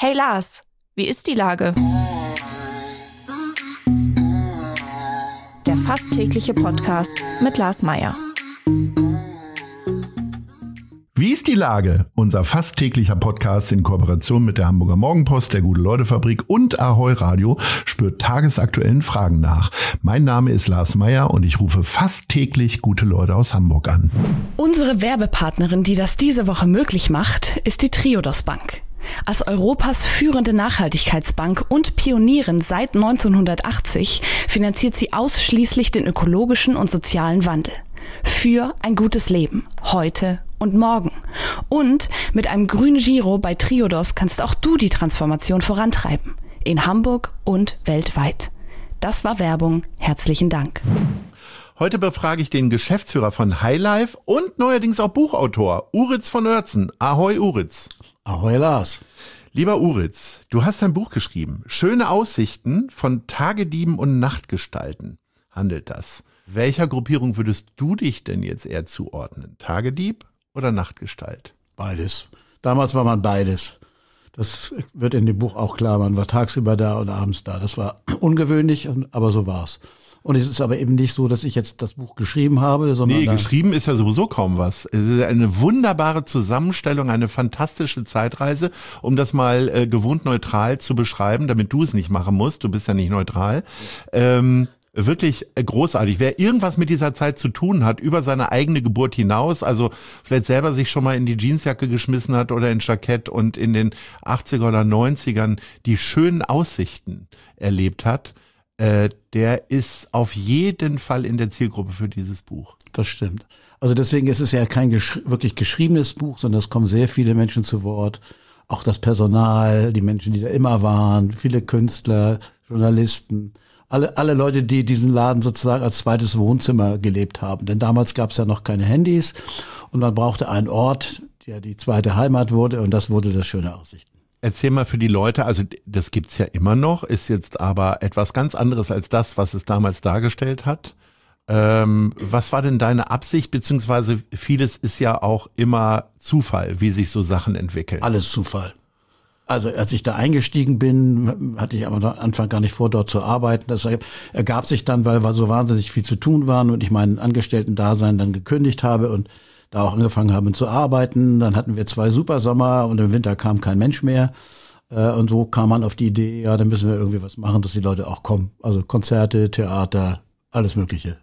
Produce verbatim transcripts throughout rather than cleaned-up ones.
Hey Lars, wie ist die Lage? Der fast tägliche Podcast mit Lars Meyer. Wie ist die Lage? Unser fast täglicher Podcast in Kooperation mit der Hamburger Morgenpost, der Gute-Leute-Fabrik und Ahoi Radio spürt tagesaktuellen Fragen nach. Mein Name ist Lars Meyer und ich rufe fast täglich gute Leute aus Hamburg an. Unsere Werbepartnerin, die das diese Woche möglich macht, ist die Triodos Bank. Als Europas führende Nachhaltigkeitsbank und Pionierin seit neunzehnhundertachtzig finanziert sie ausschließlich den ökologischen und sozialen Wandel. Für ein gutes Leben, heute und morgen. Und mit einem grünen Giro bei Triodos kannst auch du die Transformation vorantreiben. In Hamburg und weltweit. Das war Werbung. Herzlichen Dank. Heute befrage ich den Geschäftsführer von Highlife und neuerdings auch Buchautor, Uritz von Oertzen. Ahoi Uritz. Ahoi Lars. Lieber Uritz, du hast ein Buch geschrieben. Schöne Aussichten von Tagedieben und Nachtgestalten handelt das. Welcher Gruppierung würdest du dich denn jetzt eher zuordnen? Tagedieb oder Nachtgestalt? Beides. Damals war man beides. Das wird in dem Buch auch klar. Man war tagsüber da und abends da. Das war ungewöhnlich, aber so war's. Und es ist aber eben nicht so, dass ich jetzt das Buch geschrieben habe, sondern... Nee, geschrieben ist ja sowieso kaum was. Es ist eine wunderbare Zusammenstellung, eine fantastische Zeitreise, um das mal äh, gewohnt neutral zu beschreiben, damit du es nicht machen musst. Du bist ja nicht neutral. Ähm, wirklich großartig. Wer irgendwas mit dieser Zeit zu tun hat, über seine eigene Geburt hinaus, also vielleicht selber sich schon mal in die Jeansjacke geschmissen hat oder ins Jackett und in den achtziger oder neunzigern die schönen Aussichten erlebt hat, äh, der ist auf jeden Fall in der Zielgruppe für dieses Buch. Das stimmt. Also deswegen ist es ja kein gesch- wirklich geschriebenes Buch, sondern es kommen sehr viele Menschen zu Wort. Auch das Personal, die Menschen, die da immer waren, viele Künstler, Journalisten, alle, alle Leute, die diesen Laden sozusagen als zweites Wohnzimmer gelebt haben. Denn damals gab es ja noch keine Handys und man brauchte einen Ort, der die zweite Heimat wurde, und das wurde das Schöne Aussichten. Erzähl mal für die Leute, also das gibt's ja immer noch, ist jetzt aber etwas ganz anderes als das, was es damals dargestellt hat. Ähm, was war denn deine Absicht, beziehungsweise vieles ist ja auch immer Zufall, wie sich so Sachen entwickeln? Alles Zufall. Also als ich da eingestiegen bin, hatte ich am Anfang gar nicht vor, dort zu arbeiten. Das ergab sich dann, weil so wahnsinnig viel zu tun waren und ich mein Angestellten-Dasein dann gekündigt habe und da auch angefangen haben zu arbeiten. Dann hatten wir zwei super Sommer und im Winter kam kein Mensch mehr. Und so kam man auf die Idee, ja, dann müssen wir irgendwie was machen, dass die Leute auch kommen. Also Konzerte, Theater, alles Mögliche.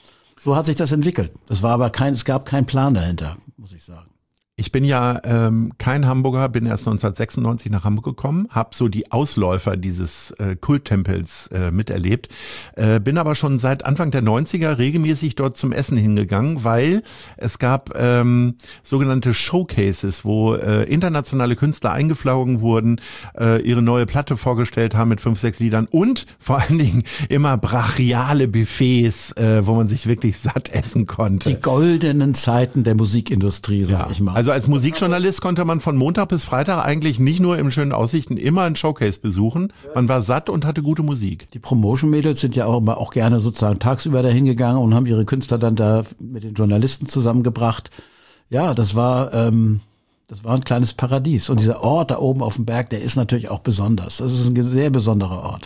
So hat sich das entwickelt. Das war aber kein, es gab keinen Plan dahinter, muss ich sagen. Ich bin ja ähm, kein Hamburger, bin erst neunzehnhundertsechsundneunzig nach Hamburg gekommen, habe so die Ausläufer dieses äh, Kulttempels äh, miterlebt, äh, bin aber schon seit Anfang der neunziger regelmäßig dort zum Essen hingegangen, weil es gab ähm, sogenannte Showcases, wo äh, internationale Künstler eingeflogen wurden, äh, ihre neue Platte vorgestellt haben mit fünf, sechs Liedern und vor allen Dingen immer brachiale Buffets, äh, wo man sich wirklich satt essen konnte. Die goldenen Zeiten der Musikindustrie, sag ja. ich mal. Also als Musikjournalist konnte man von Montag bis Freitag eigentlich nicht nur im schönen Aussichten immer ein Showcase besuchen. Man war satt und hatte gute Musik. Die Promotion-Mädels sind ja auch immer auch gerne sozusagen tagsüber dahin gegangen und haben ihre Künstler dann da mit den Journalisten zusammengebracht. Ja, das war ähm, das war ein kleines Paradies. Und dieser Ort da oben auf dem Berg, der ist natürlich auch besonders. Das ist ein sehr besonderer Ort.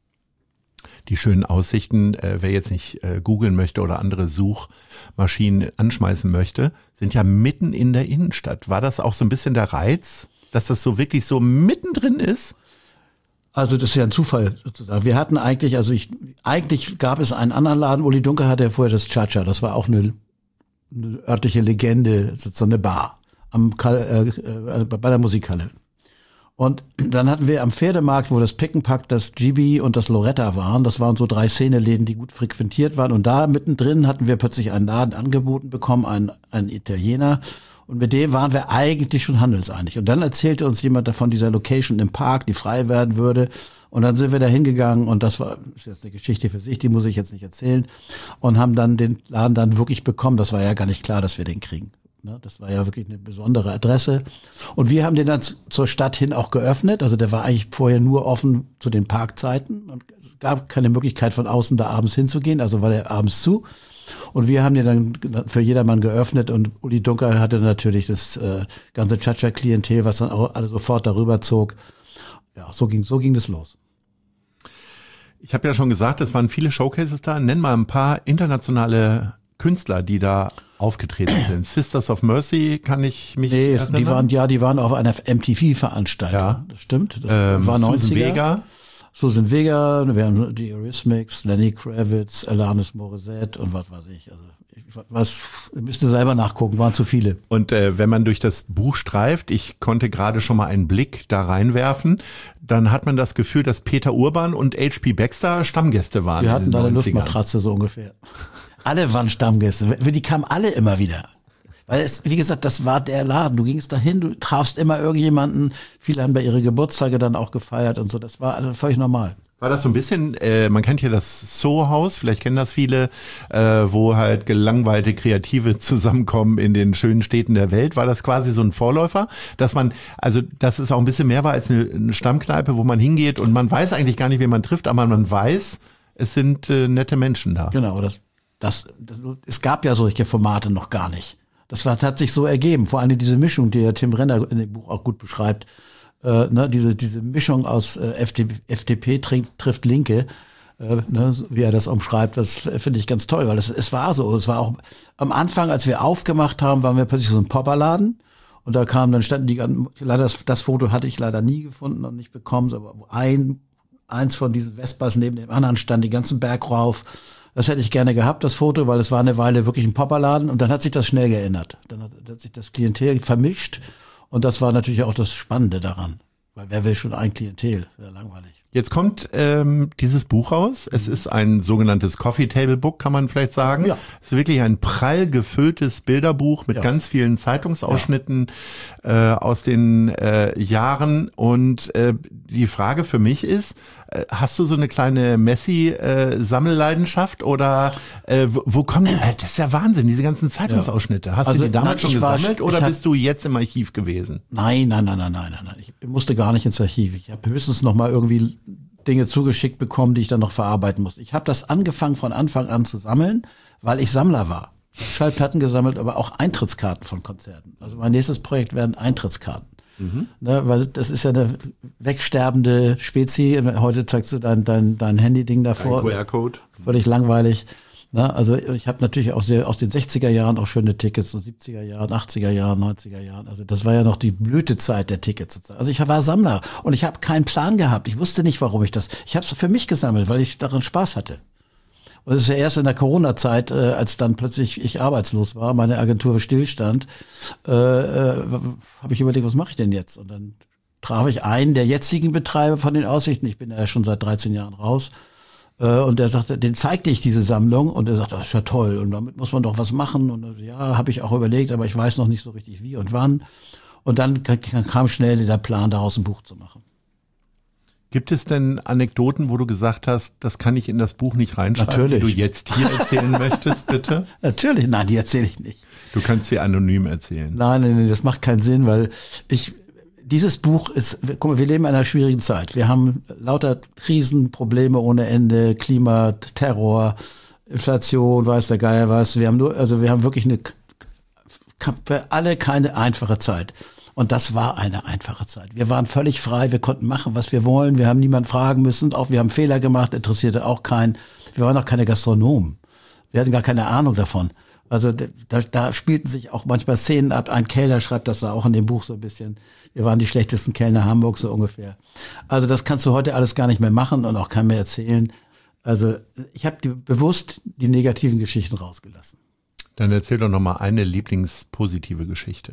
Die schönen Aussichten, äh, wer jetzt nicht äh, googeln möchte oder andere Suchmaschinen anschmeißen möchte, sind ja mitten in der Innenstadt. War das auch so ein bisschen der Reiz, dass das so wirklich so mittendrin ist? Also das ist ja ein Zufall sozusagen. Wir hatten eigentlich, also ich, eigentlich gab es einen anderen Laden. Uli Dunker hatte ja vorher das Cha-Cha. Das war auch eine, eine örtliche Legende, sozusagen eine Bar am Kal, äh, bei der Musikhalle. Und dann hatten wir am Pferdemarkt, wo das Pick and Pack, das G B und das Loretta waren, das waren so drei Szeneläden, die gut frequentiert waren. Und da mittendrin hatten wir plötzlich einen Laden angeboten bekommen, einen, einen Italiener. Und mit dem waren wir eigentlich schon handelseinig. Und dann erzählte uns jemand davon, dieser Location im Park, die frei werden würde. Und dann sind wir da hingegangen und das war, ist jetzt eine Geschichte für sich, die muss ich jetzt nicht erzählen. Und haben dann den Laden dann wirklich bekommen. Das war ja gar nicht klar, dass wir den kriegen. Das war ja wirklich eine besondere Adresse. Und wir haben den dann zur Stadt hin auch geöffnet. Also der war eigentlich vorher nur offen zu den Parkzeiten. Und es gab keine Möglichkeit von außen da abends hinzugehen. Also war der abends zu. Und wir haben den dann für jedermann geöffnet. Und Uli Dunker hatte natürlich das äh, ganze Cha-Cha-Klientel, was dann auch alle sofort darüber zog. ja, so ging, so ging das los. Ich habe ja schon gesagt, es waren viele Showcases da. Nenn mal ein paar internationale Künstler, die da aufgetreten sind. Sisters of Mercy, kann ich mich nee, erinnern? Die waren, ja, die waren auf einer M T V-Veranstaltung. Ja. Das stimmt. Das ähm, war neunziger. Susan Vega. Susan Vega, wir haben die Eurythmics, Lenny Kravitz, Alanis Morissette und was weiß ich. Also ich was, müsst ihr selber nachgucken, waren zu viele. Und äh, wenn man durch das Buch streift, ich konnte gerade schon mal einen Blick da reinwerfen, dann hat man das Gefühl, dass Peter Urban und H P Baxter Stammgäste waren. Wir hatten da eine Luftmatratze so ungefähr. Alle waren Stammgäste, die kamen alle immer wieder. Weil es, wie gesagt, das war der Laden. Du gingst dahin, du trafst immer irgendjemanden. Viele haben bei ihre Geburtstage dann auch gefeiert und so. Das war also völlig normal. War das so ein bisschen, äh, man kennt ja das Soho-Haus, vielleicht kennen das viele, äh, wo halt gelangweilte Kreative zusammenkommen in den schönen Städten der Welt. War das quasi so ein Vorläufer, dass man, also dass es auch ein bisschen mehr war als eine, eine Stammkneipe, wo man hingeht und man weiß eigentlich gar nicht, wen man trifft, aber man weiß, es sind äh, nette Menschen da. Genau, das, das, das, es gab ja solche Formate noch gar nicht. Das hat, hat sich so ergeben, vor allem diese Mischung, die ja Tim Renner in dem Buch auch gut beschreibt. Äh, ne, diese diese Mischung aus äh, F D P, F D P trifft, trifft Linke, äh, ne, wie er das umschreibt, das finde ich ganz toll, weil es, es war so, es war auch am Anfang, als wir aufgemacht haben, waren wir plötzlich so ein Popperladen und da kamen dann standen die, leider das, das Foto hatte ich leider nie gefunden und nicht bekommen, aber ein eins von diesen Vespas neben dem anderen stand den ganzen Berg rauf. Das hätte ich gerne gehabt, das Foto, weil es war eine Weile wirklich ein Popperladen und dann hat sich das schnell geändert. Dann hat, hat sich das Klientel vermischt. Und das war natürlich auch das Spannende daran. Weil wer will schon ein Klientel? Sehr langweilig. Jetzt kommt ähm, dieses Buch raus. Es ist ein sogenanntes Coffee Table Book, kann man vielleicht sagen. Ja. Es ist wirklich ein prall gefülltes Bilderbuch mit ja. ganz vielen Zeitungsausschnitten ja. äh, aus den äh, Jahren. Und äh, die Frage für mich ist, äh, hast du so eine kleine Messi-Sammelleidenschaft äh, oder äh, wo, wo kommen die? Äh, das ist ja Wahnsinn, diese ganzen Zeitungsausschnitte. Hast also, du die damals nein, schon gesammelt war, oder hab, bist du jetzt im Archiv gewesen? Nein, nein, nein, nein, nein, nein, nein. Ich musste gar nicht ins Archiv. Ich habe höchstens noch mal irgendwie Dinge zugeschickt bekommen, die ich dann noch verarbeiten musste. Ich habe das angefangen von Anfang an zu sammeln, weil ich Sammler war. Ich habe Schallplatten gesammelt, aber auch Eintrittskarten von Konzerten. Also mein nächstes Projekt werden Eintrittskarten. Mhm. Ne, weil das ist ja eine wegsterbende Spezie. Heute zeigst du dein, dein, dein Handy-Ding davor. Ein Q R-Code. Völlig langweilig. Ne, also ich habe natürlich auch sehr aus den sechziger Jahren auch schöne Tickets, so siebziger Jahren, achtziger Jahren, neunziger Jahren. Also das war ja noch die Blütezeit der Tickets. Also ich war Sammler und ich habe keinen Plan gehabt. Ich wusste nicht, warum ich das. Ich habe es für mich gesammelt, weil ich daran Spaß hatte. Und es ist ja erst in der Corona-Zeit, äh, als dann plötzlich ich arbeitslos war, meine Agentur stillstand, äh, äh, habe ich überlegt, was mache ich denn jetzt? Und dann traf ich einen der jetzigen Betreiber von den Aussichten. Ich bin ja schon seit dreizehn Jahren raus. Und er sagte, den zeigte ich diese Sammlung und er sagte, das ist ja toll und damit muss man doch was machen. Und ja, habe ich auch überlegt, aber ich weiß noch nicht so richtig wie und wann. Und dann kam schnell der Plan, daraus ein Buch zu machen. Gibt es denn Anekdoten, wo du gesagt hast, das kann ich in das Buch nicht reinschreiben, Natürlich. die du jetzt hier erzählen möchtest, bitte? Natürlich, nein, die erzähle ich nicht. Du kannst sie anonym erzählen. Nein, nein, nein, das macht keinen Sinn, weil ich... Dieses Buch ist, guck mal, wir leben in einer schwierigen Zeit. Wir haben lauter Krisen, Probleme ohne Ende, Klima, Terror, Inflation, weiß der Geier was. Wir haben nur, also wir haben wirklich eine, für alle keine einfache Zeit. Und das war eine einfache Zeit. Wir waren völlig frei, wir konnten machen, was wir wollen. Wir haben niemanden fragen müssen, auch wir haben Fehler gemacht, interessierte auch keinen. Wir waren auch keine Gastronomen. Wir hatten gar keine Ahnung davon. Also da, da spielten sich auch manchmal Szenen ab. Ein Kellner schreibt das da auch in dem Buch so ein bisschen. Wir waren die schlechtesten Kellner Hamburgs so ungefähr. Also das kannst du heute alles gar nicht mehr machen und auch keinem mehr erzählen. Also ich habe die, bewusst die negativen Geschichten rausgelassen. Dann erzähl doch noch mal eine lieblingspositive Geschichte.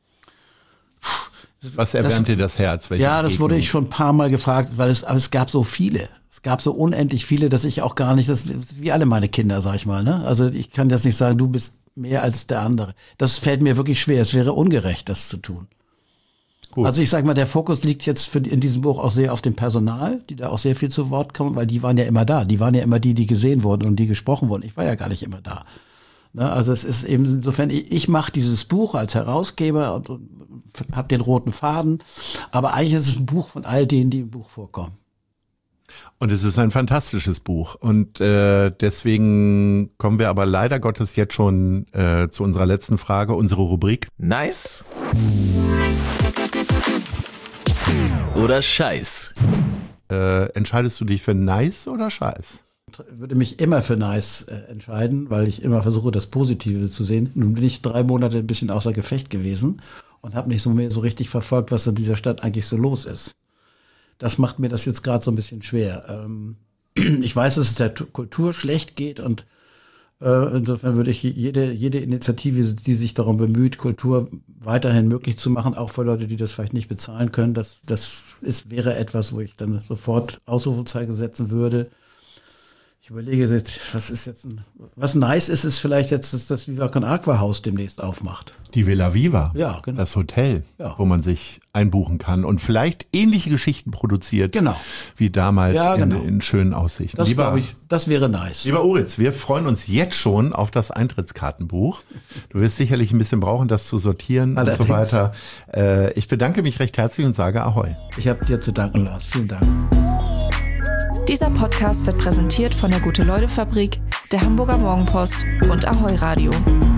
Was erwärmt dir das Herz? Welche ja, das Begegnung? wurde ich schon ein paar Mal gefragt, weil es, aber es gab so viele. Es gab so unendlich viele, dass ich auch gar nicht, das ist wie alle meine Kinder, sag ich mal. Ne? Also ich kann jetzt nicht sagen, du bist mehr als der andere. Das fällt mir wirklich schwer. Es wäre ungerecht, das zu tun. Gut. Also ich sag mal, der Fokus liegt jetzt für, in diesem Buch auch sehr auf dem Personal, die da auch sehr viel zu Wort kommen, weil die waren ja immer da. Die waren ja immer die, die gesehen wurden und die gesprochen wurden. Ich war ja gar nicht immer da. Ne? Also es ist eben insofern, ich, ich mache dieses Buch als Herausgeber und, und habe den roten Faden. Aber eigentlich ist es ein Buch von all denen, die im Buch vorkommen. Und es ist ein fantastisches Buch und äh, deswegen kommen wir aber leider Gottes jetzt schon äh, zu unserer letzten Frage, unsere Rubrik. Nice oder Scheiß? äh, entscheidest du dich für nice oder scheiß? Ich würde mich immer für nice äh, entscheiden, weil ich immer versuche, das Positive zu sehen. Nun bin ich drei Monate ein bisschen außer Gefecht gewesen und habe nicht so mehr so richtig verfolgt, was in dieser Stadt eigentlich so los ist. Das macht mir das jetzt gerade so ein bisschen schwer. Ähm, ich weiß, dass es der T- Kultur schlecht geht und äh, insofern würde ich jede, jede Initiative, die sich darum bemüht, Kultur weiterhin möglich zu machen, auch für Leute, die das vielleicht nicht bezahlen können, das, das ist, wäre etwas, wo ich dann sofort Ausrufezeichen setzen würde. Ich überlege jetzt, was ist jetzt ein, was nice ist, ist vielleicht jetzt, dass das Viva Con Aqua Haus demnächst aufmacht. Die Villa Viva. Ja, genau. Das Hotel, ja. wo man sich einbuchen kann und vielleicht ähnliche Geschichten produziert. Genau. Wie damals ja, genau. in, in schönen Aussichten. Das glaube ich, das wäre nice. Lieber Uritz, wir freuen uns jetzt schon auf das Eintrittskartenbuch. Du wirst sicherlich ein bisschen brauchen, das zu sortieren Allerdings. und so weiter. Äh, ich bedanke mich recht herzlich und sage Ahoi. Ich habe dir zu danken, Lars. Vielen Dank. Dieser Podcast wird präsentiert von der Gute-Leute-Fabrik, der Hamburger Morgenpost und Ahoi Radio.